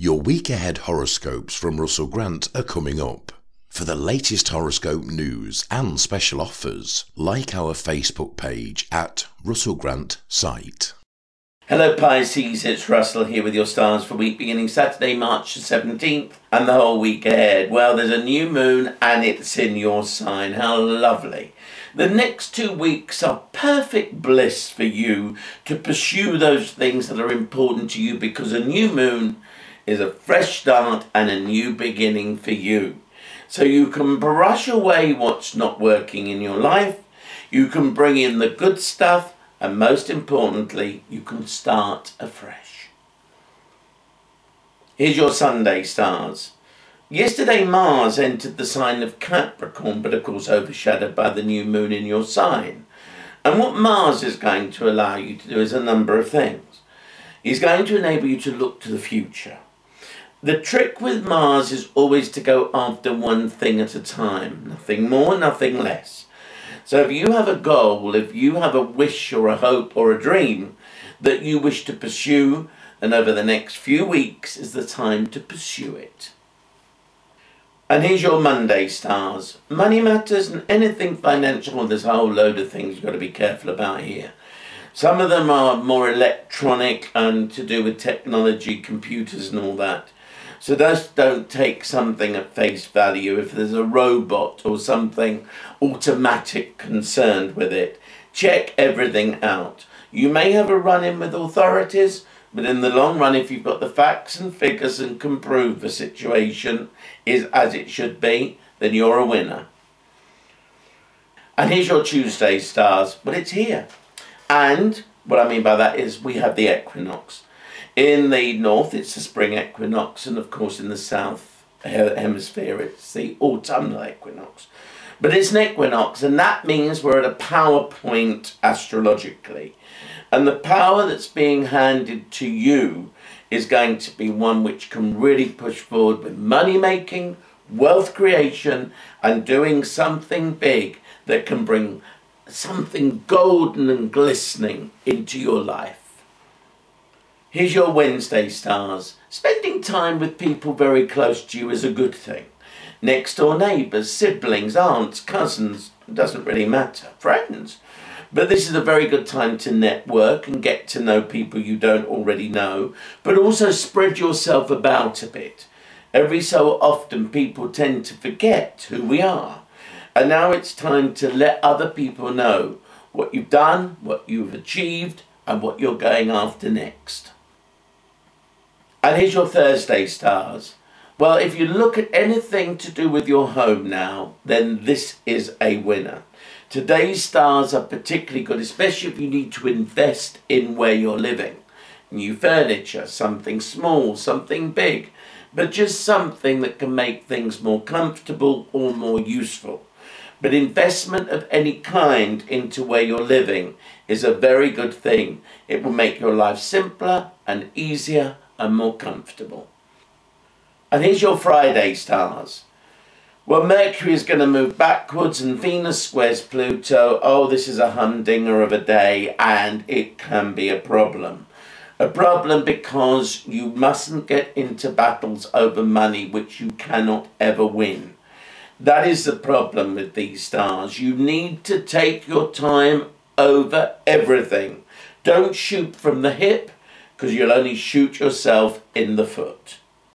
Your week ahead horoscopes from Russell Grant are coming up. For the latest horoscope news and special offers, like our Facebook page at Russell Grant Site. Hello Pisces, it's Russell here with your stars for week beginning Saturday, March the 17th and the whole week ahead. Well, there's a new moon and it's in your sign. How lovely. The next 2 weeks are perfect bliss for you to pursue those things that are important to you, because a new moon is a fresh start and a new beginning for you. So you can brush away what's not working in your life, you can bring in the good stuff, and most importantly, you can start afresh. Here's your Sunday stars. Yesterday, Mars entered the sign of Capricorn, but of course overshadowed by the new moon in your sign. And what Mars is going to allow you to do is a number of things. He's going to enable you to look to the future. The trick with Mars is always to go after one thing at a time. Nothing more, nothing less. So if you have a goal, if you have a wish or a hope or a dream that you wish to pursue, then over the next few weeks is the time to pursue it. And here's your Monday stars. Money matters and anything financial, well, there's a whole load of things you've got to be careful about here. Some of them are more electronic and to do with technology, computers and all that. So just don't take something at face value. If there's a robot or something automatic concerned with it, check everything out. You may have a run-in with authorities, but in the long run, if you've got the facts and figures and can prove the situation is as it should be, then you're a winner. And here's your Tuesday stars. Well, it's here. And what I mean by that is we have the equinox. In the north, it's the spring equinox, and of course in the south hemisphere, it's the autumnal equinox. But it's an equinox, and that means we're at a power point astrologically. And the power that's being handed to you is going to be one which can really push forward with money making, wealth creation, and doing something big that can bring something golden and glistening into your life. Here's your Wednesday stars. Spending time with people very close to you is a good thing. Next door neighbours, siblings, aunts, cousins, it doesn't really matter, friends. But this is a very good time to network and get to know people you don't already know, but also spread yourself about a bit. Every so often people tend to forget who we are. And now it's time to let other people know what you've done, what you've achieved, and what you're going after next. And here's your Thursday stars. Well, if you look at anything to do with your home now, then this is a winner. Today's stars are particularly good, especially if you need to invest in where you're living. New furniture, something small, something big, but just something that can make things more comfortable or more useful. But investment of any kind into where you're living is a very good thing. It will make your life simpler and easier and more comfortable. And here's your Friday stars. Well, Mercury is going to move backwards and Venus squares Pluto. Oh, this is a humdinger of a day, and it can be a problem. A problem because you mustn't get into battles over money which you cannot ever win. That is the problem with these stars. You need to take your time over everything. Don't shoot from the hip, because you'll only shoot yourself in the foot.